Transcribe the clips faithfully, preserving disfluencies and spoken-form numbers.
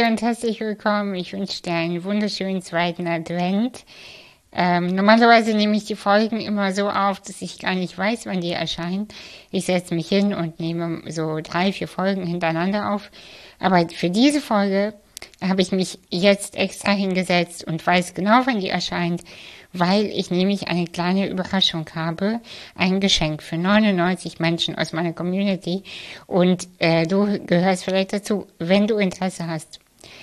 Hi und herzlich willkommen. Ich wünsche dir einen wunderschönen zweiten Advent. Ähm, normalerweise nehme ich die Folgen immer so auf, dass ich gar nicht weiß, wann die erscheinen. Ich setze mich hin und nehme so drei, vier Folgen hintereinander auf. Aber für diese Folge habe ich mich jetzt extra hingesetzt und weiß genau, wann die erscheint, weil ich nämlich eine kleine Überraschung habe, ein Geschenk für neunundneunzig Menschen aus meiner Community und äh, du gehörst vielleicht dazu, wenn du Interesse hast.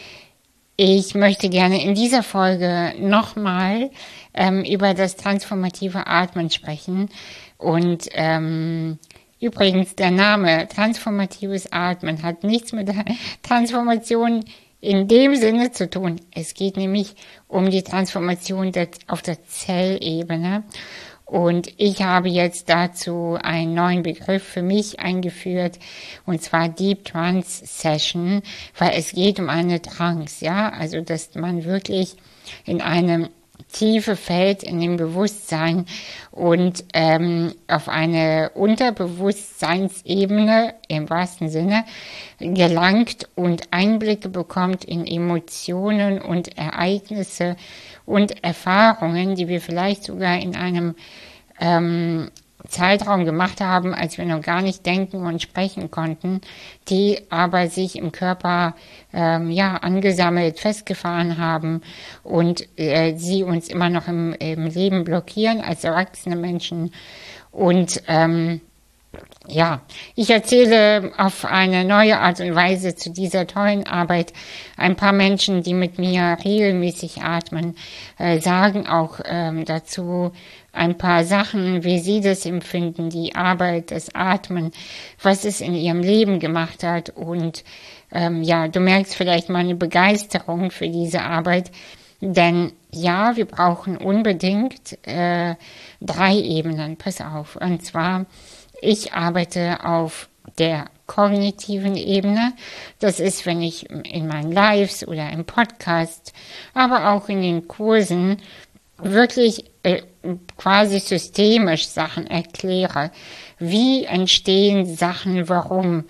Ich möchte gerne in dieser Folge nochmal ähm, über das transformative Atmen sprechen und ähm, übrigens der Name transformatives Atmen hat nichts mit der Transformation in dem Sinne zu tun. Es geht nämlich um die Transformation der, auf der Zellebene. Und ich habe jetzt dazu einen neuen Begriff für mich eingeführt, und zwar Deep Trance Session, weil es geht um eine Trance, ja, also dass man wirklich in einem Tiefe fällt in dem Bewusstsein und ähm, auf eine Unterbewusstseinsebene im wahrsten Sinne gelangt und Einblicke bekommt in Emotionen und Ereignisse und Erfahrungen, die wir vielleicht sogar in einem ähm, Zeitraum gemacht haben, als wir noch gar nicht denken und sprechen konnten, die aber sich im Körper ähm, ja angesammelt, festgefahren haben und äh, sie uns immer noch im, im Leben blockieren als erwachsene Menschen. Und ähm, ja, ich erzähle auf eine neue Art und Weise zu dieser tollen Arbeit. Ein paar Menschen, die mit mir regelmäßig atmen, äh, sagen auch ähm, dazu ein paar Sachen, wie sie das empfinden, die Arbeit, das Atmen, was es in ihrem Leben gemacht hat. Und ähm, ja, du merkst vielleicht meine Begeisterung für diese Arbeit, denn ja, wir brauchen unbedingt äh, drei Ebenen. Pass auf, und zwar ich arbeite auf der kognitiven Ebene. Das ist, wenn ich in meinen Lives oder im Podcast, aber auch in den Kursen wirklich äh, quasi systemisch Sachen erkläre. Wie entstehen Sachen, warum?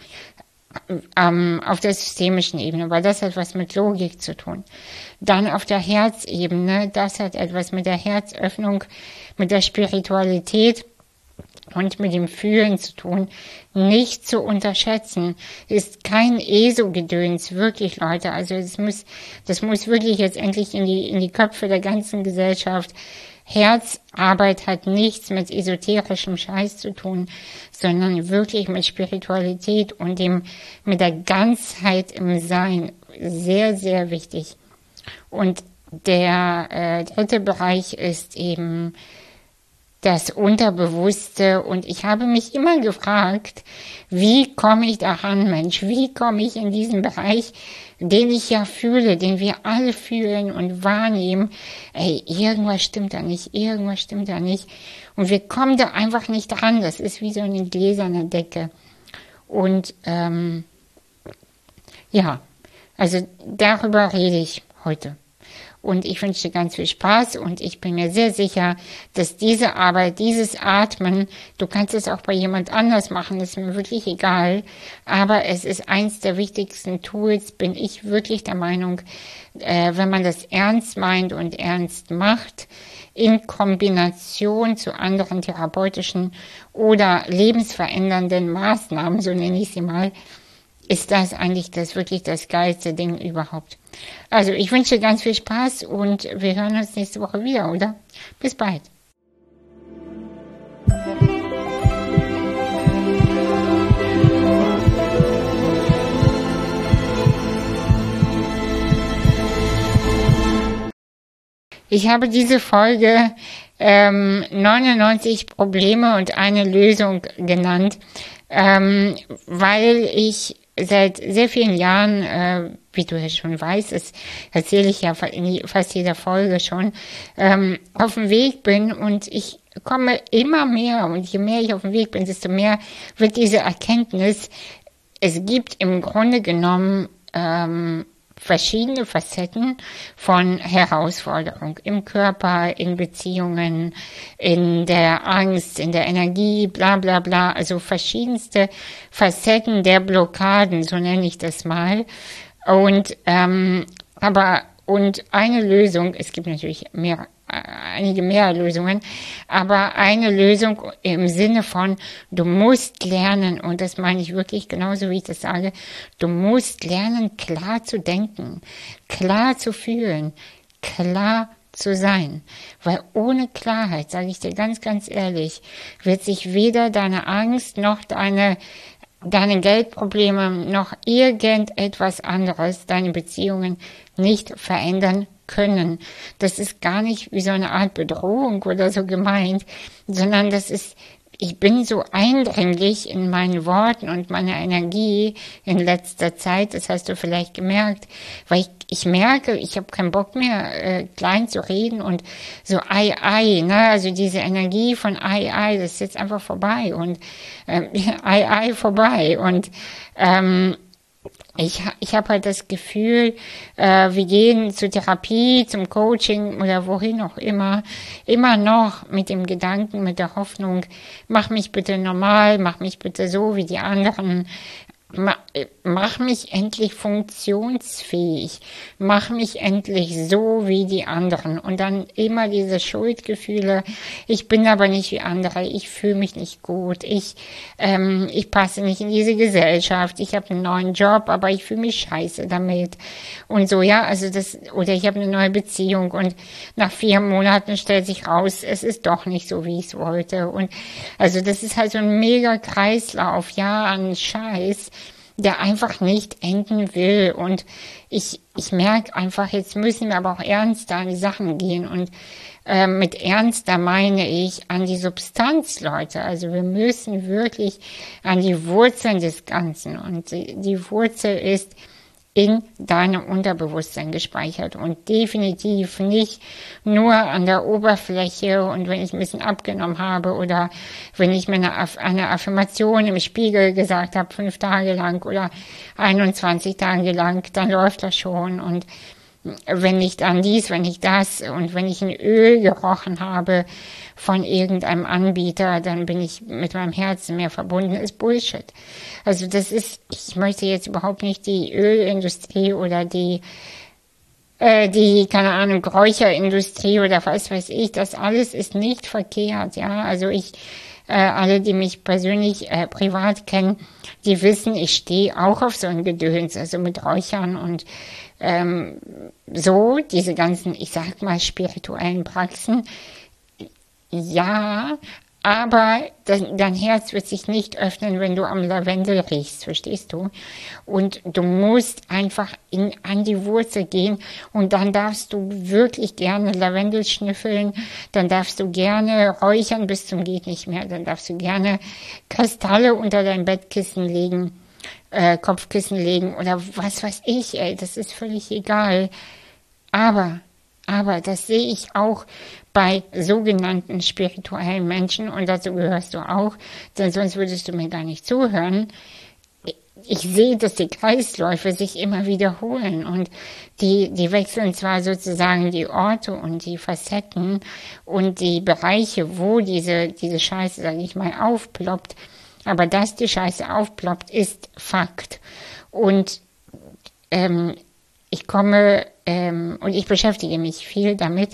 Ähm, auf der systemischen Ebene, weil das hat was mit Logik zu tun. Dann auf der Herzebene, das hat etwas mit der Herzöffnung, mit der Spiritualität und mit dem Fühlen zu tun, nicht zu unterschätzen, ist kein E S O-Gedöns, wirklich, Leute, also das muss, das muss wirklich jetzt endlich in die, in die Köpfe der ganzen Gesellschaft. Herzarbeit hat nichts mit esoterischem Scheiß zu tun, sondern wirklich mit Spiritualität und dem, mit der Ganzheit im Sein, sehr, sehr wichtig. Und der äh, dritte Bereich ist eben das Unterbewusste, und ich habe mich immer gefragt, wie komme ich daran, Mensch, wie komme ich in diesen Bereich, den ich ja fühle, den wir alle fühlen und wahrnehmen, ey, irgendwas stimmt da nicht, irgendwas stimmt da nicht, und wir kommen da einfach nicht dran, das ist wie so eine gläserne Decke. Und ähm, ja, also darüber rede ich heute. Und ich wünsche dir ganz viel Spaß, und ich bin mir sehr sicher, dass diese Arbeit, dieses Atmen, du kannst es auch bei jemand anders machen, ist mir wirklich egal, aber es ist eins der wichtigsten Tools, bin ich wirklich der Meinung, äh, wenn man das ernst meint und ernst macht, in Kombination zu anderen therapeutischen oder lebensverändernden Maßnahmen, so nenne ich sie mal, ist das eigentlich das wirklich das geilste Ding überhaupt. Also ich wünsche dir ganz viel Spaß und wir hören uns nächste Woche wieder, oder? Bis bald. Ich habe diese Folge ähm, neunundneunzig Probleme und eine Lösung genannt, ähm, weil ich seit sehr vielen Jahren, äh, wie du ja schon weißt, das erzähle ich ja in fast jeder Folge schon, ähm, auf dem Weg bin, und ich komme immer mehr, und je mehr ich auf dem Weg bin, desto mehr wird diese Erkenntnis, es gibt im Grunde genommen ähm, verschiedene Facetten von Herausforderung im Körper, in Beziehungen, in der Angst, in der Energie, bla bla bla, also verschiedenste Facetten der Blockaden, so nenne ich das mal, Und, ähm, aber, und eine Lösung, es gibt natürlich mehr, einige mehr Lösungen, aber eine Lösung im Sinne von, du musst lernen, und das meine ich wirklich genauso, wie ich das sage, du musst lernen, klar zu denken, klar zu fühlen, klar zu sein. Weil ohne Klarheit, sage ich dir ganz, ganz ehrlich, wird sich weder deine Angst noch deine deine Geldprobleme noch irgendetwas anderes, deine Beziehungen nicht verändern können. Das ist gar nicht wie so eine Art Bedrohung oder so gemeint, sondern das ist, ich bin so eindringlich in meinen Worten und meiner Energie in letzter Zeit, das hast du vielleicht gemerkt, weil ich, ich merke, ich habe keinen Bock mehr, äh, klein zu reden und so ei, ei, ne, also diese Energie von ei, ei, das ist jetzt einfach vorbei und äh, ei, ei, vorbei und ähm, Ich, ich habe halt das Gefühl, äh, wir gehen zur Therapie, zum Coaching oder wohin auch immer, immer noch mit dem Gedanken, mit der Hoffnung, mach mich bitte normal, mach mich bitte so wie die anderen, ma, mach mich endlich funktionsfähig, mach mich endlich so wie die anderen. Und dann immer diese Schuldgefühle, ich bin aber nicht wie andere, ich fühle mich nicht gut, ich, ähm, ich passe nicht in diese Gesellschaft, ich habe einen neuen Job, aber ich fühle mich scheiße damit. Und so, ja, also das, oder ich habe eine neue Beziehung und nach vier Monaten stellt sich raus, es ist doch nicht so, wie ich es wollte. Und also das ist halt so ein mega Kreislauf, ja, an Scheiß, der einfach nicht enden will. Und ich, ich merke einfach, jetzt müssen wir aber auch ernster an die Sachen gehen. Und äh, mit ernster meine ich an die Substanz, Leute. Also wir müssen wirklich an die Wurzeln des Ganzen. Und die, die Wurzel ist in deinem Unterbewusstsein gespeichert und definitiv nicht nur an der Oberfläche und wenn ich ein bisschen abgenommen habe oder wenn ich mir eine, eine Affirmation im Spiegel gesagt habe, fünf Tage lang oder einundzwanzig Tage lang, dann läuft das schon und wenn nicht an dies, wenn nicht das und wenn ich ein Öl gerochen habe von irgendeinem Anbieter, dann bin ich mit meinem Herzen mehr verbunden, ist Bullshit. Also das ist, ich möchte jetzt überhaupt nicht die Ölindustrie oder die, äh, die, keine Ahnung, Räucherindustrie oder was weiß ich, das alles ist nicht verkehrt, ja, also ich, äh, alle, die mich persönlich äh, privat kennen, die wissen, ich stehe auch auf so ein Gedöns, also mit Räuchern und ähm, so, diese ganzen, ich sag mal, spirituellen Praxen, ja, aber dein, dein Herz wird sich nicht öffnen, wenn du am Lavendel riechst, verstehst du? Und du musst einfach in, an die Wurzel gehen und dann darfst du wirklich gerne Lavendel schnüffeln, dann darfst du gerne räuchern bis zum geht nicht mehr, dann darfst du gerne Kristalle unter dein Bettkissen legen, äh, Kopfkissen legen oder was weiß ich, ey, das ist völlig egal. Aber, aber das sehe ich auch bei sogenannten spirituellen Menschen und dazu gehörst du auch, denn sonst würdest du mir gar nicht zuhören. Ich sehe, dass die Kreisläufe sich immer wiederholen und die, die wechseln zwar sozusagen die Orte und die Facetten und die Bereiche, wo diese, diese Scheiße, sag ich mal, aufploppt, aber dass die Scheiße aufploppt, ist Fakt. Und ähm, ich komme ähm, und ich beschäftige mich viel damit,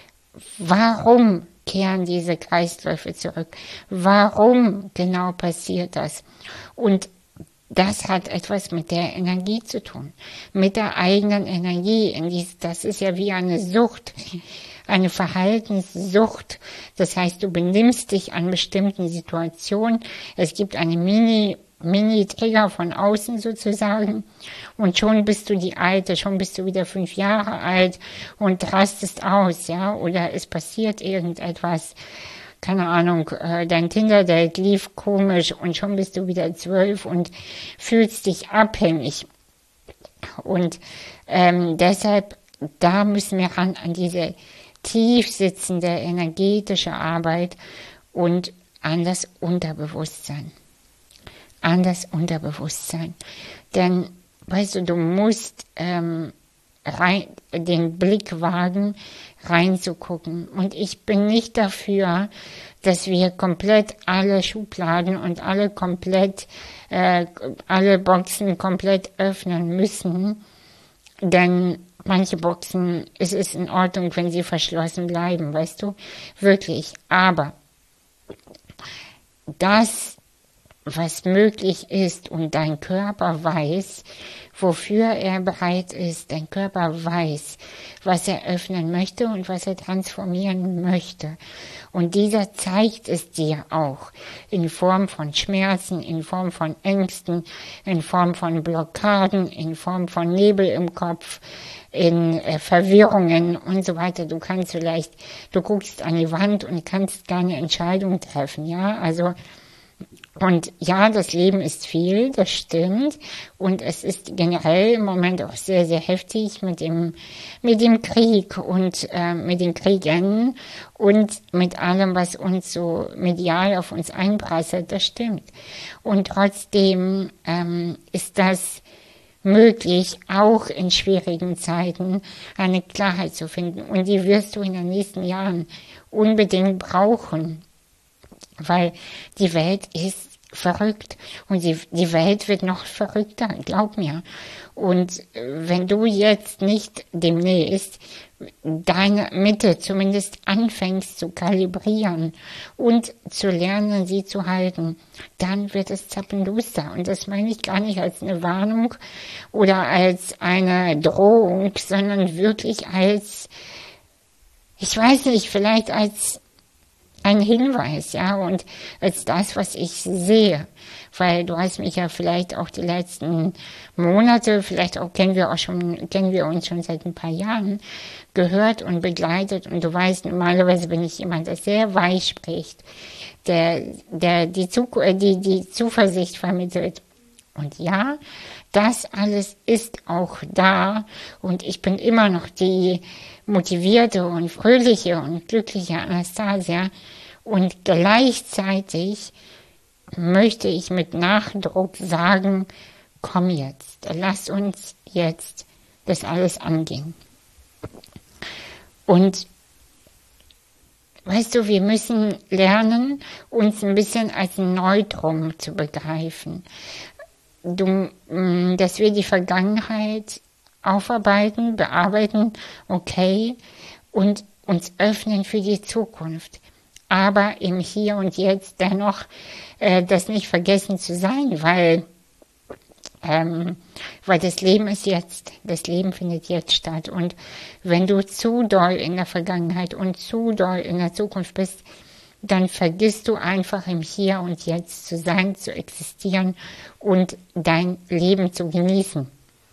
warum kehren diese Kreisläufe zurück? Warum genau passiert das? Und das hat etwas mit der Energie zu tun, mit der eigenen Energie. Das ist ja wie eine Sucht, eine Verhaltenssucht. Das heißt, du benimmst dich an bestimmten Situationen. Es gibt eine Mini Mini-Trigger von außen sozusagen und schon bist du die Alte, schon bist du wieder fünf Jahre alt und rastest aus, ja, oder es passiert irgendetwas, keine Ahnung, äh, dein Tinder-Date lief komisch und schon bist du wieder zwölf und fühlst dich abhängig und ähm, deshalb, da müssen wir ran an diese tief sitzende energetische Arbeit und an das Unterbewusstsein. An das Unterbewusstsein. Denn, weißt du, du musst ähm, rein, den Blick wagen, reinzugucken. Und ich bin nicht dafür, dass wir komplett alle Schubladen und alle komplett, äh, alle Boxen komplett öffnen müssen. Denn manche Boxen, es ist in Ordnung, wenn sie verschlossen bleiben, weißt du? Wirklich. Aber das, was möglich ist und dein Körper weiß, wofür er bereit ist, dein Körper weiß, was er öffnen möchte und was er transformieren möchte. Und dieser zeigt es dir auch in Form von Schmerzen, in Form von Ängsten, in Form von Blockaden, in Form von Nebel im Kopf, in äh, Verwirrungen und so weiter. Du kannst vielleicht, du guckst an die Wand und kannst keine Entscheidung treffen, ja, also und ja, das Leben ist viel, das stimmt. Und es ist generell im Moment auch sehr, sehr heftig mit dem, mit dem Krieg und äh, mit den Kriegen und mit allem, was uns so medial auf uns einprasselt, das stimmt. Und trotzdem ähm, ist das möglich, auch in schwierigen Zeiten eine Klarheit zu finden. Und die wirst du in den nächsten Jahren unbedingt brauchen. Weil die Welt ist verrückt und die, die Welt wird noch verrückter, glaub mir. Und wenn du jetzt nicht demnächst deine Mitte zumindest anfängst zu kalibrieren und zu lernen, sie zu halten, dann wird es zappenduster. Und das meine ich gar nicht als eine Warnung oder als eine Drohung, sondern wirklich als, ich weiß nicht, vielleicht als ein Hinweis, ja, und als das, was ich sehe, weil du hast mich ja vielleicht auch die letzten Monate, vielleicht auch kennen wir auch schon, kennen wir uns schon seit ein paar Jahren, gehört und begleitet und du weißt, normalerweise bin ich jemand, der sehr weich spricht, der, der die, Zuku- die, die Zuversicht vermittelt. Und ja, das alles ist auch da und ich bin immer noch die motivierte und fröhliche und glückliche Anastasia und gleichzeitig möchte ich mit Nachdruck sagen, komm jetzt, lass uns jetzt das alles angehen. Und weißt du, wir müssen lernen, uns ein bisschen als Neutrum zu begreifen. Du, dass wir die Vergangenheit aufarbeiten, bearbeiten, okay, und uns öffnen für die Zukunft. Aber im Hier und Jetzt dennoch äh, das nicht vergessen zu sein, weil, ähm, weil das Leben ist jetzt, das Leben findet jetzt statt. Und wenn du zu doll in der Vergangenheit und zu doll in der Zukunft bist, dann vergisst du einfach im Hier und Jetzt zu sein, zu existieren und dein Leben zu genießen.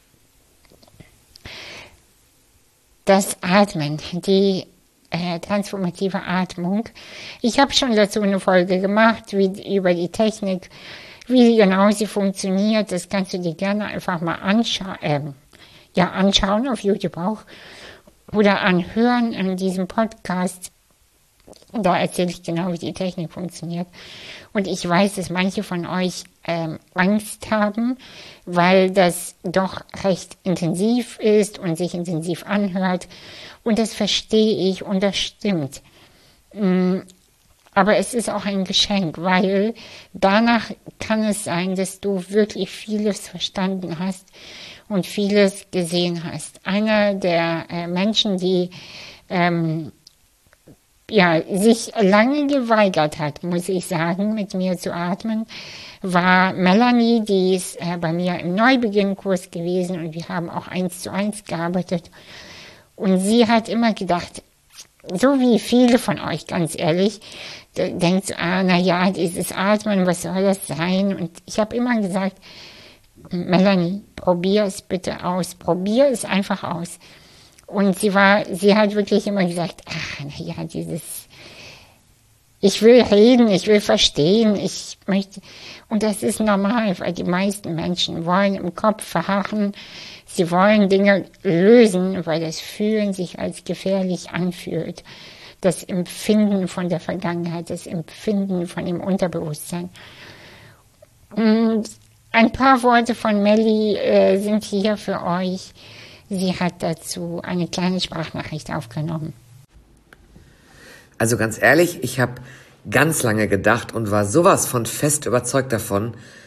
Das Atmen, die äh, transformative Atmung. Ich habe schon dazu eine Folge gemacht, wie, über die Technik, wie genau sie funktioniert. Das kannst du dir gerne einfach mal anscha- äh, ja, anschauen, auf YouTube auch, oder anhören in diesem Podcast. Da erzähle ich genau, wie die Technik funktioniert. Und ich weiß, dass manche von euch ähm, Angst haben, weil das doch recht intensiv ist und sich intensiv anhört. Und das verstehe ich und das stimmt. Mm, aber es ist auch ein Geschenk, weil danach kann es sein, dass du wirklich vieles verstanden hast und vieles gesehen hast. Einer der äh, Menschen, die ähm, ja, sich lange geweigert hat, muss ich sagen, mit mir zu atmen, war Melanie, die ist äh, bei mir im Neubeginnkurs gewesen und wir haben auch eins zu eins gearbeitet. Und sie hat immer gedacht, so wie viele von euch, ganz ehrlich, denkt so, ah, na ja, dieses Atmen, was soll das sein? Und ich habe immer gesagt, Melanie, probier es bitte aus, probier es einfach aus. Und sie war, sie hat wirklich immer gesagt, ach, na ja, dieses, ich will reden, ich will verstehen, ich möchte, und das ist normal, weil die meisten Menschen wollen im Kopf verharren, sie wollen Dinge lösen, weil das Fühlen sich als gefährlich anfühlt. Das Empfinden von der Vergangenheit, das Empfinden von dem Unterbewusstsein. Und ein paar Worte von Melli äh, sind hier für euch. Sie hat dazu eine kleine Sprachnachricht aufgenommen. Also ganz ehrlich, ich habe ganz lange gedacht und war sowas von fest überzeugt davon,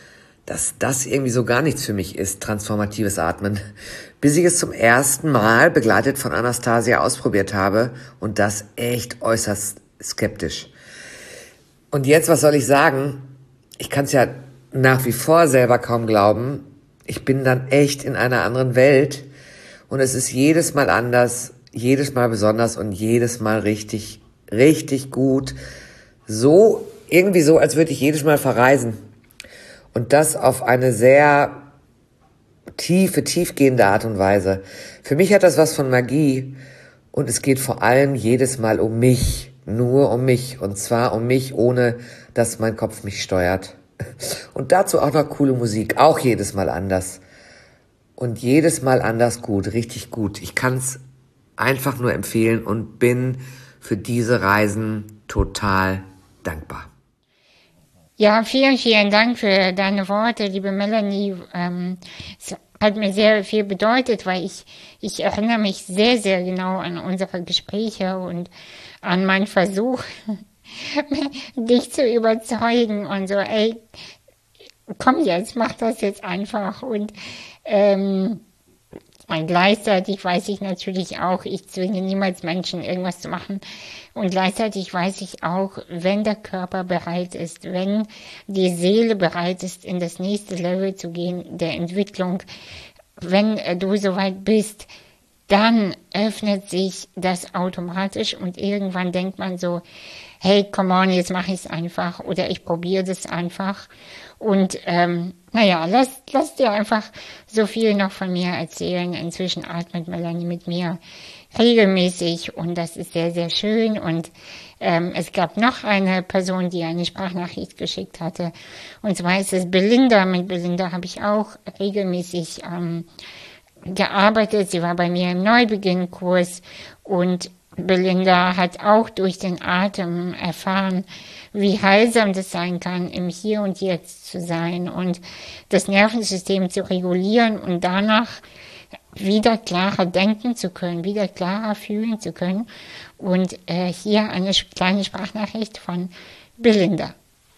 dass das irgendwie so gar nichts für mich ist, transformatives Atmen, bis ich es zum ersten Mal begleitet von Anastasia ausprobiert habe und das echt äußerst skeptisch. Und jetzt, was soll ich sagen? Ich kann es ja nach wie vor selber kaum glauben. Ich bin dann echt in einer anderen Welt und es ist jedes Mal anders, jedes Mal besonders und jedes Mal richtig, richtig gut. So, irgendwie so, als würde ich jedes Mal verreisen. Und das auf eine sehr tiefe, tiefgehende Art und Weise. Für mich hat das was von Magie und es geht vor allem jedes Mal um mich, nur um mich und zwar um mich, ohne dass mein Kopf mich steuert. Und dazu auch noch coole Musik, auch jedes Mal anders. Und jedes Mal anders gut, richtig gut. Ich kann es einfach nur empfehlen und bin für diese Reisen total dankbar. Ja, vielen, vielen Dank für deine Worte, liebe Melanie. Ähm, es hat mir sehr viel bedeutet, weil ich, ich erinnere mich sehr, sehr genau an unsere Gespräche und an meinen Versuch, dich zu überzeugen und so, ey, komm jetzt, mach das jetzt einfach. Und ähm, Und gleichzeitig weiß ich natürlich auch, ich zwinge niemals Menschen, irgendwas zu machen. Und gleichzeitig weiß ich auch, wenn der Körper bereit ist, wenn die Seele bereit ist, in das nächste Level zu gehen, der Entwicklung, wenn du soweit bist, dann öffnet sich das automatisch und irgendwann denkt man so, hey, come on, jetzt mache ich es einfach oder ich probiere das einfach. Und ähm, naja, lass, lass dir einfach so viel noch von mir erzählen. Inzwischen atmet Melanie mit mir regelmäßig und das ist sehr, sehr schön. Und ähm, es gab noch eine Person, die eine Sprachnachricht geschickt hatte. Und zwar ist es Belinda. Mit Belinda habe ich auch regelmäßig ähm, gearbeitet. Sie war bei mir im Neubeginnkurs und Belinda hat auch durch den Atem erfahren, wie heilsam das sein kann, im Hier und Jetzt zu sein und das Nervensystem zu regulieren und danach wieder klarer denken zu können, wieder klarer fühlen zu können. Und äh, hier eine kleine Sprachnachricht von Belinda.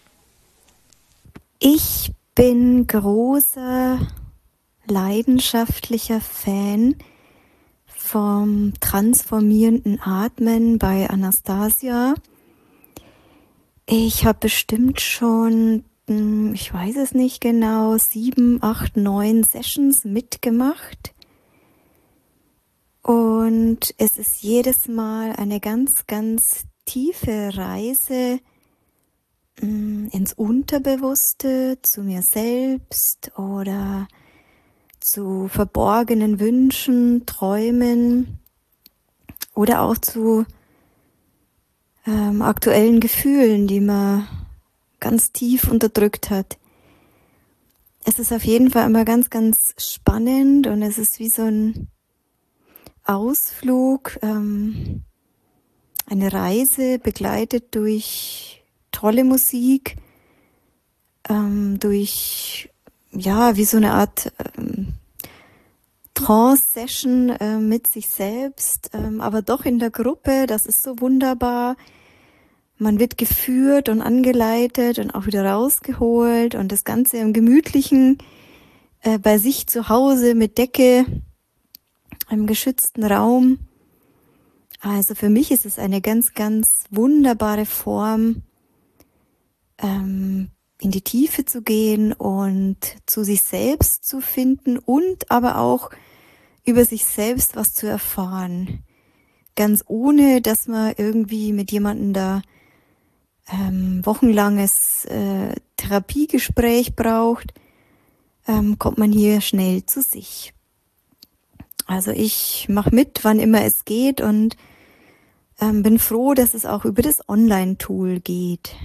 Ich bin großer, leidenschaftlicher Fan vom transformierenden Atmen bei Anastasia. Ich habe bestimmt schon, ich weiß es nicht genau, sieben, acht, neun Sessions mitgemacht. Und es ist jedes Mal eine ganz, ganz tiefe Reise ins Unterbewusste, zu mir selbst oder zu verborgenen Wünschen, Träumen oder auch zu ähm, aktuellen Gefühlen, die man ganz tief unterdrückt hat. Es ist auf jeden Fall immer ganz, ganz spannend und es ist wie so ein Ausflug, ähm, eine Reise begleitet durch tolle Musik, ähm, durch ja, wie so eine Art ähm, Trance-Session äh, mit sich selbst, ähm, aber doch in der Gruppe. Das ist so wunderbar. Man wird geführt und angeleitet und auch wieder rausgeholt und das Ganze im Gemütlichen, äh, bei sich zu Hause mit Decke, im geschützten Raum. Also für mich ist es eine ganz, ganz wunderbare Form, ähm, in die Tiefe zu gehen und zu sich selbst zu finden und aber auch über sich selbst was zu erfahren. Ganz ohne, dass man irgendwie mit jemandem da ähm, wochenlanges äh, Therapiegespräch braucht, ähm, kommt man hier schnell zu sich. Also ich mache mit, wann immer es geht und ähm, bin froh, dass es auch über das Online-Tool geht.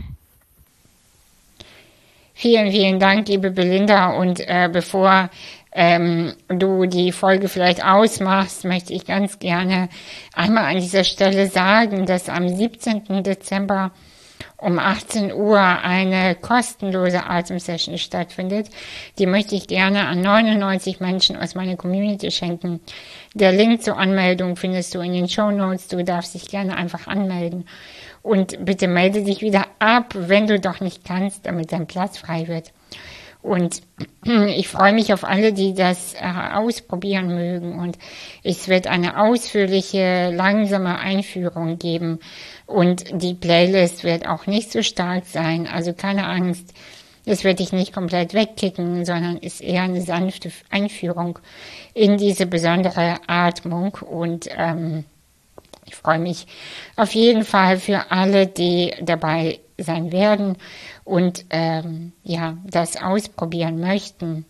Vielen, vielen Dank, liebe Belinda. Und äh, bevor ähm, du die Folge vielleicht ausmachst, möchte ich ganz gerne einmal an dieser Stelle sagen, dass am siebzehnten Dezember um achtzehn Uhr eine kostenlose Atemsession stattfindet. Die möchte ich gerne an neunundneunzig Menschen aus meiner Community schenken. Der Link zur Anmeldung findest du in den Shownotes. Du darfst dich gerne einfach anmelden. Und bitte melde dich wieder ab, wenn du doch nicht kannst, damit dein Platz frei wird. Und ich freue mich auf alle, die das äh, ausprobieren mögen. Und es wird eine ausführliche, langsame Einführung geben. Und die Playlist wird auch nicht so stark sein. Also keine Angst, das werde ich nicht komplett wegkicken, sondern ist eher eine sanfte Einführung in diese besondere Atmung. Und ähm, ich freue mich auf jeden Fall für alle, die dabei sein werden und ähm, ja, das ausprobieren möchten.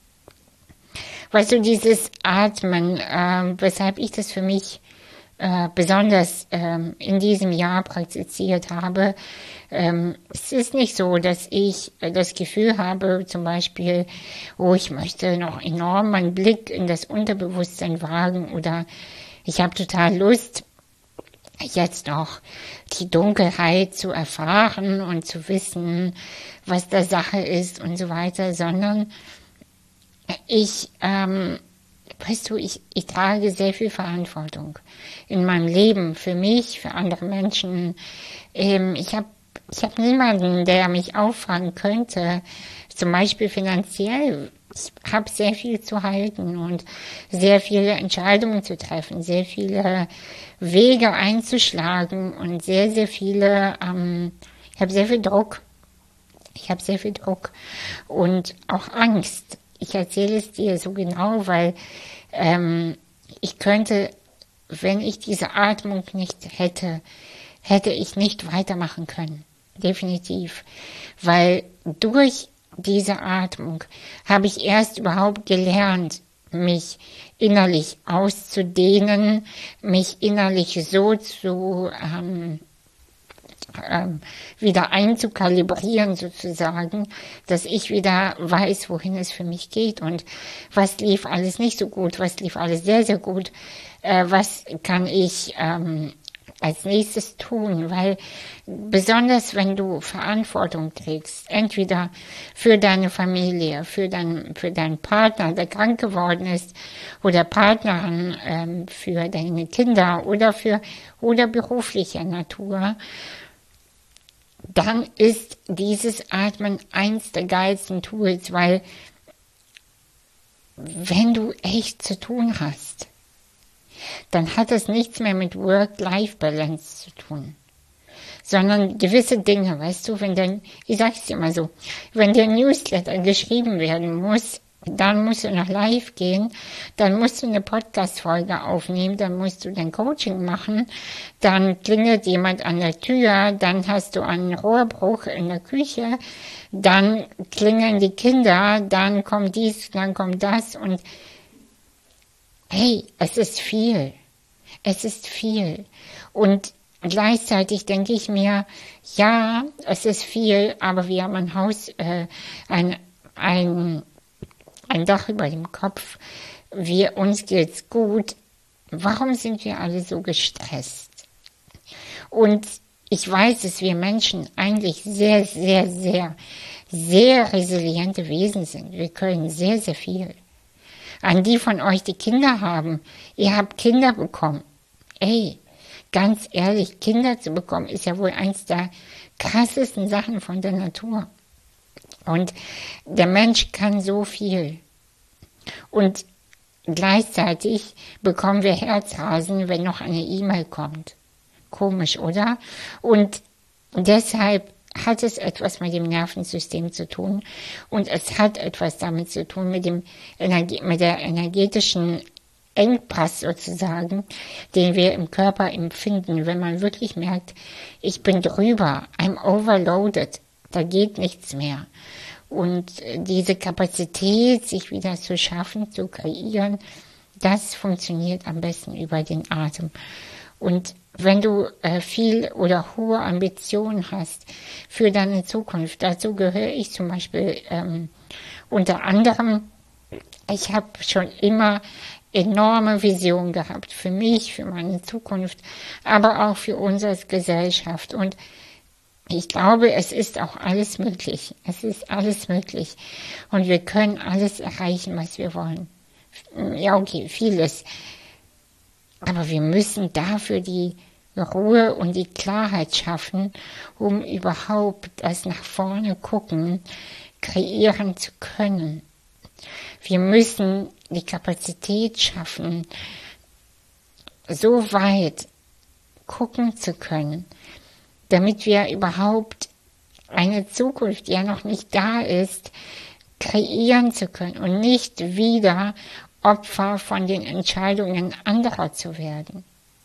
Weißt du, dieses Atmen, äh, weshalb ich das für mich äh, besonders ähm, in diesem Jahr praktiziert habe, ähm, es ist nicht so, dass ich äh, das Gefühl habe, zum Beispiel, oh, ich möchte noch enorm meinen Blick in das Unterbewusstsein wagen oder ich habe total Lust, jetzt noch die Dunkelheit zu erfahren und zu wissen, was da Sache ist und so weiter, sondern ich, ähm, weißt du, ich, ich trage sehr viel Verantwortung in meinem Leben, für mich, für andere Menschen. Ähm, ich habe ich hab niemanden, der mich auffangen könnte, zum Beispiel finanziell. Ich habe sehr viel zu halten und sehr viele Entscheidungen zu treffen, sehr viele Wege einzuschlagen und sehr, sehr viele, ähm, ich habe sehr viel Druck. Ich habe sehr viel Druck und auch Angst. Ich erzähle es dir so genau, weil ähm, ich könnte, wenn ich diese Atmung nicht hätte, hätte ich nicht weitermachen können. Definitiv. Weil durch diese Atmung habe ich erst überhaupt gelernt, mich innerlich auszudehnen, mich innerlich so zu ähm, ähm, wieder einzukalibrieren sozusagen, dass ich wieder weiß, wohin es für mich geht und was lief alles nicht so gut, was lief alles sehr, sehr gut, äh, was kann ich ähm, als nächstes tun, weil besonders wenn du Verantwortung trägst, entweder für deine Familie, für, dein, für deinen Partner, der krank geworden ist, oder Partnerin, ähm, für deine Kinder oder für oder beruflicher Natur, dann ist dieses Atmen eins der geilsten Tools, weil wenn du echt zu tun hast, dann hat es nichts mehr mit Work-Life-Balance zu tun, sondern gewisse Dinge, weißt du, wenn dann, ich sag's dir mal so, wenn der Newsletter geschrieben werden muss, dann musst du noch live gehen, dann musst du eine Podcast-Folge aufnehmen, dann musst du dein Coaching machen, dann klingelt jemand an der Tür, dann hast du einen Rohrbruch in der Küche, dann klingeln die Kinder, dann kommt dies, dann kommt das und hey, es ist viel. Es ist viel. Und gleichzeitig denke ich mir, ja, es ist viel, aber wir haben ein Haus, äh, ein, ein, ein Dach über dem Kopf. Wir, uns geht's gut. Warum sind wir alle so gestresst? Und ich weiß, dass wir Menschen eigentlich sehr, sehr, sehr, sehr resiliente Wesen sind. Wir können sehr, sehr viel. An die von euch, die Kinder haben, ihr habt Kinder bekommen. Ey, ganz ehrlich, Kinder zu bekommen, ist ja wohl eins der krassesten Sachen von der Natur. Und der Mensch kann so viel. Und gleichzeitig bekommen wir Herzrasen, wenn noch eine E-Mail kommt. Komisch, oder? Und deshalb hat es etwas mit dem Nervensystem zu tun und es hat etwas damit zu tun mit dem Energie, mit der energetischen Engpass sozusagen, den wir im Körper empfinden, wenn man wirklich merkt, ich bin drüber, I'm overloaded, da geht nichts mehr. Und diese Kapazität, sich wieder zu schaffen, zu kreieren, das funktioniert am besten über den Atem. Und wenn du äh, viel oder hohe Ambitionen hast für deine Zukunft, dazu gehöre ich zum Beispiel ähm, unter anderem, ich habe schon immer enorme Visionen gehabt für mich, für meine Zukunft, aber auch für uns als Gesellschaft. Und ich glaube, es ist auch alles möglich. Es ist alles möglich. Und wir können alles erreichen, was wir wollen. Ja, okay, vieles. Aber wir müssen dafür die Ruhe und die Klarheit schaffen, um überhaupt das nach vorne gucken kreieren zu können. Wir müssen die Kapazität schaffen, so weit gucken zu können, damit wir überhaupt eine Zukunft, die ja noch nicht da ist, kreieren zu können und nicht wieder Opfer von den Entscheidungen anderer zu werden.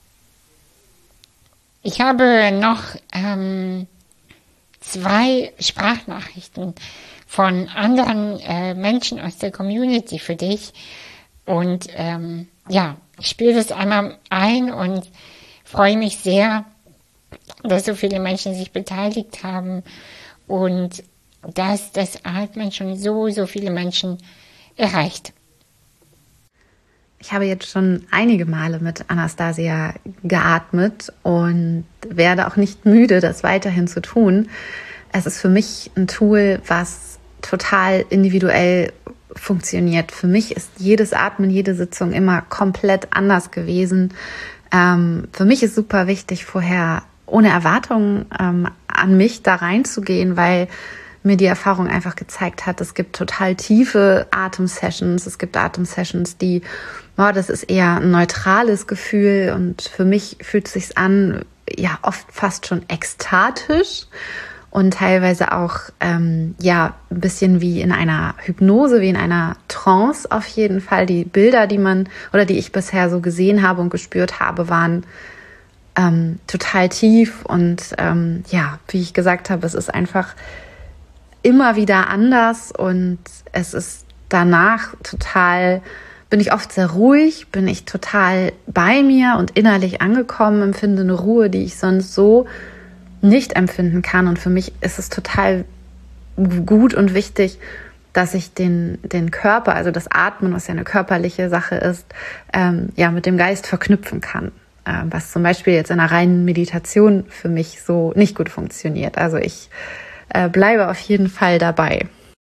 Ich habe noch ähm, zwei Sprachnachrichten von anderen äh, Menschen aus der Community für dich. Und ähm, ja, ich spiele das einmal ein und freue mich sehr, dass so viele Menschen sich beteiligt haben und dass das Atmen schon so, so viele Menschen erreicht. Ich habe jetzt schon einige Male mit Anastasia geatmet und werde auch nicht müde, das weiterhin zu tun. Es ist für mich ein Tool, was total individuell funktioniert. Für mich ist jedes Atmen, jede Sitzung immer komplett anders gewesen. Ähm, für mich ist super wichtig, vorher ohne Erwartungen ähm, an mich da reinzugehen, weil mir die Erfahrung einfach gezeigt hat, es gibt total tiefe Atemsessions, es gibt Atemsessions, die, boah, das ist eher ein neutrales Gefühl und für mich fühlt es sich an, ja, oft fast schon ekstatisch und teilweise auch, ähm, ja, ein bisschen wie in einer Hypnose, wie in einer Trance auf jeden Fall. Die Bilder, die man oder die ich bisher so gesehen habe und gespürt habe, waren ähm, total tief und ähm, ja, wie ich gesagt habe, es ist einfach immer wieder anders und es ist danach total, bin ich oft sehr ruhig, bin ich total bei mir und innerlich angekommen, empfinde eine Ruhe, die ich sonst so nicht empfinden kann. Und für mich ist es total gut und wichtig, dass ich den, den Körper, also das Atmen, was ja eine körperliche Sache ist, ähm, ja, mit dem Geist verknüpfen kann. Ähm, was zum Beispiel jetzt in einer reinen Meditation für mich so nicht gut funktioniert. Also ich äh, bleibe auf jeden Fall dabei.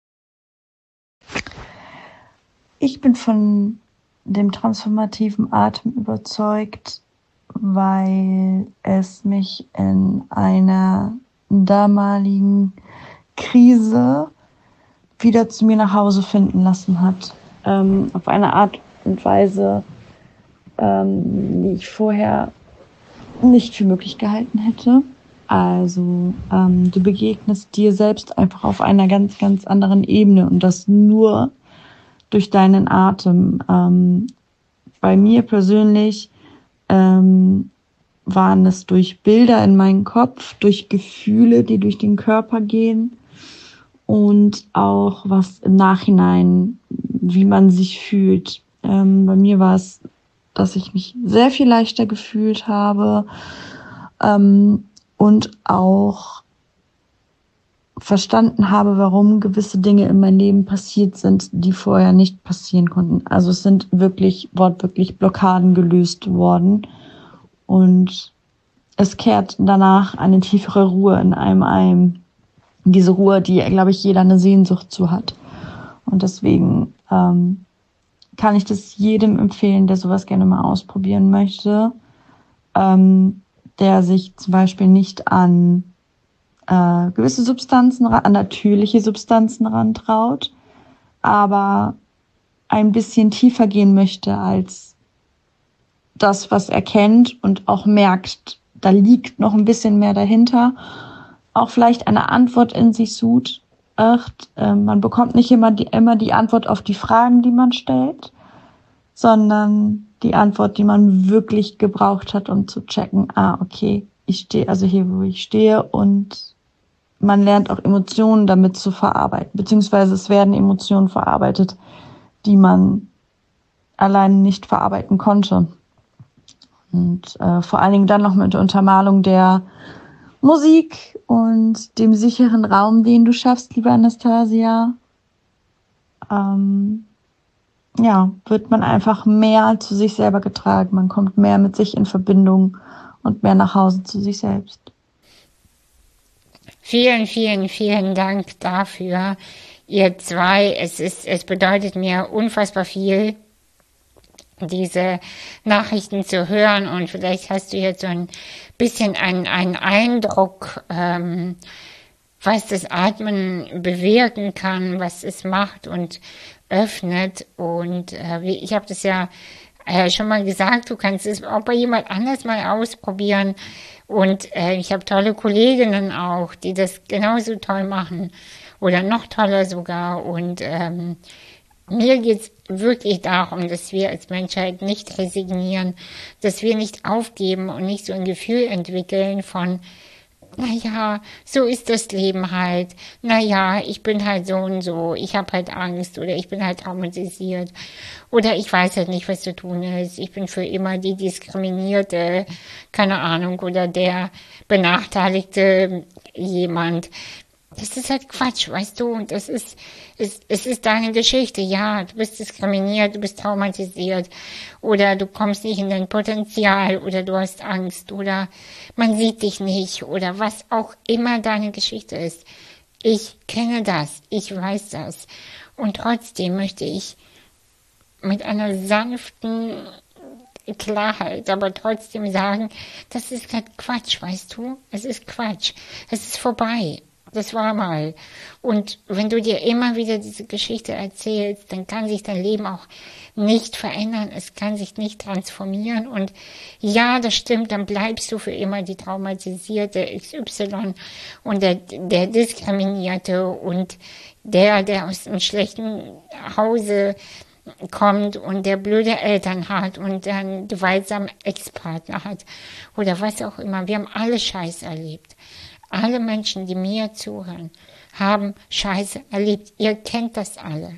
Ich bin von dem transformativen Atem überzeugt, weil es mich in einer damaligen Krise wieder zu mir nach Hause finden lassen hat. Ähm, auf eine Art und Weise, ähm, die ich vorher nicht für möglich gehalten hätte. Also ähm, du begegnest dir selbst einfach auf einer ganz, ganz anderen Ebene und das nur durch deinen Atem. Ähm, bei mir persönlich ähm, waren es durch Bilder in meinem Kopf, durch Gefühle, die durch den Körper gehen und auch was im Nachhinein, wie man sich fühlt. Ähm, bei mir war es, dass ich mich sehr viel leichter gefühlt habe ähm, und auch verstanden habe, warum gewisse Dinge in meinem Leben passiert sind, die vorher nicht passieren konnten. Also es sind wirklich, wortwörtlich Blockaden gelöst worden und es kehrt danach eine tiefere Ruhe in einem ein. Diese Ruhe, die, glaube ich, jeder eine Sehnsucht zu hat. Und deswegen ähm, kann ich das jedem empfehlen, der sowas gerne mal ausprobieren möchte, ähm, der sich zum Beispiel nicht an äh, gewisse Substanzen, an natürliche Substanzen rantraut, aber ein bisschen tiefer gehen möchte als das, was er kennt und auch merkt, da liegt noch ein bisschen mehr dahinter, auch vielleicht eine Antwort in sich sucht. Ach, äh, man bekommt nicht immer die, immer die Antwort auf die Fragen, die man stellt, sondern die Antwort, die man wirklich gebraucht hat, um zu checken, ah, okay, ich stehe also hier, wo ich stehe und man lernt auch Emotionen damit zu verarbeiten, beziehungsweise es werden Emotionen verarbeitet, die man allein nicht verarbeiten konnte. Und äh, vor allen Dingen dann noch mit der Untermalung der Musik und dem sicheren Raum, den du schaffst, liebe Anastasia, ähm, ja, wird man einfach mehr zu sich selber getragen. Man kommt mehr mit sich in Verbindung und mehr nach Hause zu sich selbst. Vielen, vielen, vielen Dank dafür, ihr zwei. Es ist, es bedeutet mir unfassbar viel, diese Nachrichten zu hören und vielleicht hast du jetzt so ein bisschen einen, einen Eindruck ähm, was das Atmen bewirken kann, was es macht und öffnet. Und äh, ich habe das ja äh, schon mal gesagt, du kannst es auch bei jemand anders mal ausprobieren. Und äh, ich habe tolle Kolleginnen auch, die das genauso toll machen oder noch toller sogar. Und ähm, mir geht's wirklich darum, dass wir als Menschheit nicht resignieren, dass wir nicht aufgeben und nicht so ein Gefühl entwickeln von, naja, so ist das Leben halt, naja, ich bin halt so und so, ich habe halt Angst oder ich bin halt traumatisiert oder ich weiß halt nicht, was zu tun ist, ich bin für immer die Diskriminierte, keine Ahnung, oder der benachteiligte jemand. Das ist halt Quatsch, weißt du, und das ist, es, es ist deine Geschichte, ja, du bist diskriminiert, du bist traumatisiert, oder du kommst nicht in dein Potenzial, oder du hast Angst, oder man sieht dich nicht, oder was auch immer deine Geschichte ist. Ich kenne das, ich weiß das, und trotzdem möchte ich mit einer sanften Klarheit, aber trotzdem sagen, das ist halt Quatsch, weißt du, es ist Quatsch, es ist vorbei. Das war mal. Und wenn du dir immer wieder diese Geschichte erzählst, dann kann sich dein Leben auch nicht verändern. Es kann sich nicht transformieren. Und ja, das stimmt, dann bleibst du für immer die traumatisierte X Y und der, der Diskriminierte und der, der aus einem schlechten Hause kommt und der blöde Eltern hat und einen gewaltsamen Ex-Partner hat oder was auch immer. Wir haben alle Scheiß erlebt. Alle Menschen, die mir zuhören, haben Scheiße erlebt. Ihr kennt das alle.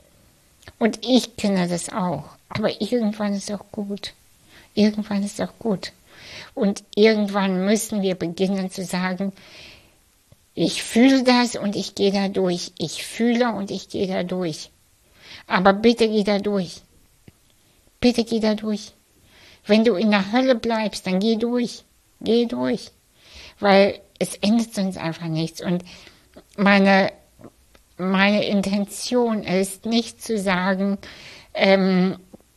Und ich kenne das auch. Aber irgendwann ist auch gut. Irgendwann ist auch gut. Und irgendwann müssen wir beginnen zu sagen, ich fühle das und ich gehe da durch. Ich fühle und ich gehe da durch. Aber bitte geh da durch. Bitte geh da durch. Wenn du in der Hölle bleibst, dann geh durch. Geh durch. Weil es ändert uns einfach nichts. Und meine, meine Intention ist nicht zu sagen, ähm,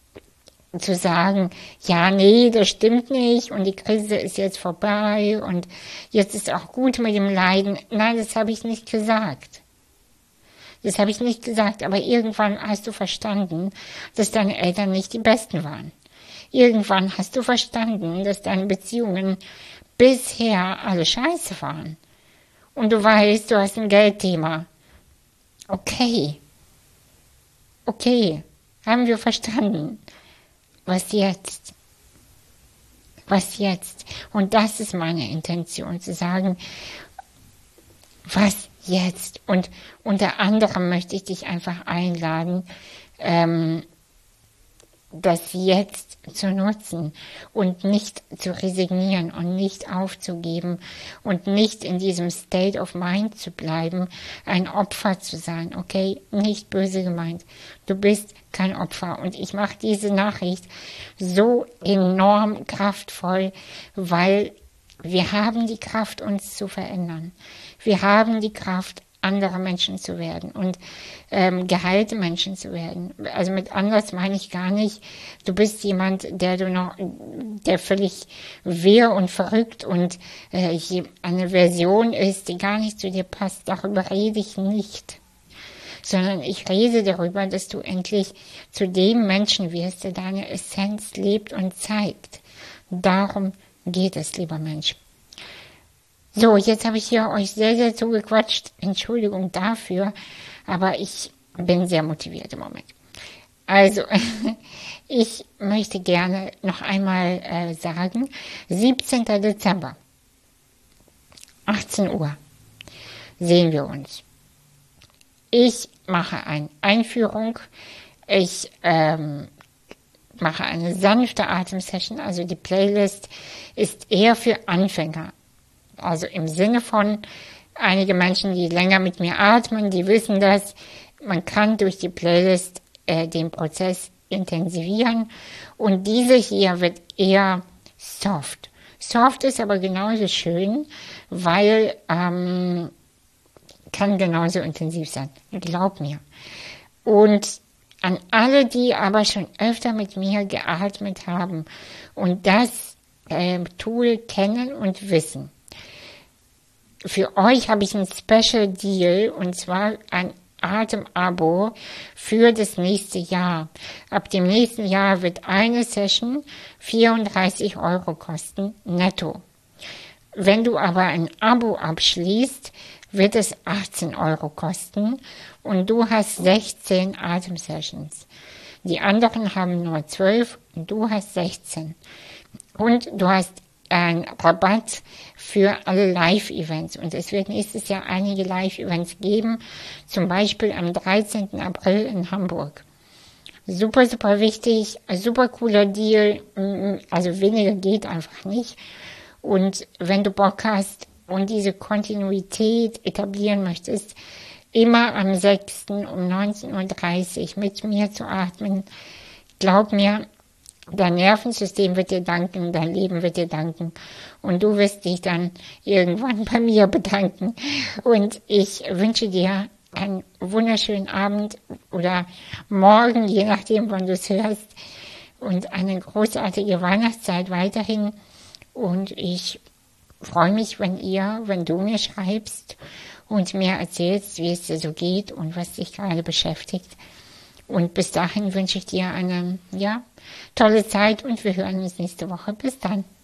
zu sagen, ja, nee, das stimmt nicht und die Krise ist jetzt vorbei und jetzt ist auch gut mit dem Leiden. Nein, das habe ich nicht gesagt. Das habe ich nicht gesagt, aber irgendwann hast du verstanden, dass deine Eltern nicht die Besten waren. Irgendwann hast du verstanden, dass deine Beziehungen bisher alle scheiße waren. Und du weißt, du hast ein Geldthema. Okay. Okay. Haben wir verstanden. Was jetzt? Was jetzt? Und das ist meine Intention, zu sagen, was jetzt? Und unter anderem möchte ich dich einfach einladen, ähm, das jetzt zu nutzen und nicht zu resignieren und nicht aufzugeben und nicht in diesem State of Mind zu bleiben, ein Opfer zu sein, okay? Nicht böse gemeint. Du bist kein Opfer. Und ich mache diese Nachricht so enorm kraftvoll, weil wir haben die Kraft, uns zu verändern. Wir haben die Kraft, andere Menschen zu werden und ähm, geheilte Menschen zu werden. Also mit anders meine ich gar nicht, du bist jemand, der du noch, der völlig wirr und verrückt und äh, eine Version ist, die gar nicht zu dir passt. Darüber rede ich nicht. Sondern ich rede darüber, dass du endlich zu dem Menschen wirst, der deine Essenz lebt und zeigt. Darum geht es, lieber Mensch. So, jetzt habe ich hier euch sehr, sehr zugequatscht. Entschuldigung dafür, aber ich bin sehr motiviert im Moment. Also, ich möchte gerne noch einmal äh, sagen, siebzehnten Dezember, achtzehn Uhr, sehen wir uns. Ich mache eine Einführung, ich ähm, mache eine sanfte Atemsession, also die Playlist ist eher für Anfänger. Also im Sinne von, einige Menschen, die länger mit mir atmen, die wissen das, man kann durch die Playlist äh, den Prozess intensivieren und diese hier wird eher soft. Soft ist aber genauso schön, weil ähm, kann genauso intensiv sein, glaub mir. Und an alle, die aber schon öfter mit mir geatmet haben und das äh, Tool kennen und wissen, für euch habe ich ein Special Deal, und zwar ein Atem-Abo für das nächste Jahr. Ab dem nächsten Jahr wird eine Session vierunddreißig Euro kosten, netto. Wenn du aber ein Abo abschließt, wird es achtzehn Euro kosten und du hast sechzehn Atemsessions. Die anderen haben nur zwölf und du hast sechzehn. Und du hast einen Rabatt für alle Live-Events. Und es wird nächstes Jahr einige Live-Events geben, zum Beispiel am dreizehnten April in Hamburg. Super, super wichtig, super cooler Deal, also weniger geht einfach nicht. Und wenn du Bock hast und diese Kontinuität etablieren möchtest, immer am sechsten um neunzehn Uhr dreißig mit mir zu atmen, glaub mir, dein Nervensystem wird dir danken, dein Leben wird dir danken und du wirst dich dann irgendwann bei mir bedanken. Und ich wünsche dir einen wunderschönen Abend oder morgen, je nachdem, wann du es hörst, und eine großartige Weihnachtszeit weiterhin. Und ich freue mich, wenn ihr, wenn du mir schreibst und mir erzählst, wie es dir so geht und was dich gerade beschäftigt. Und bis dahin wünsche ich dir eine, ja, tolle Zeit und wir hören uns nächste Woche. Bis dann.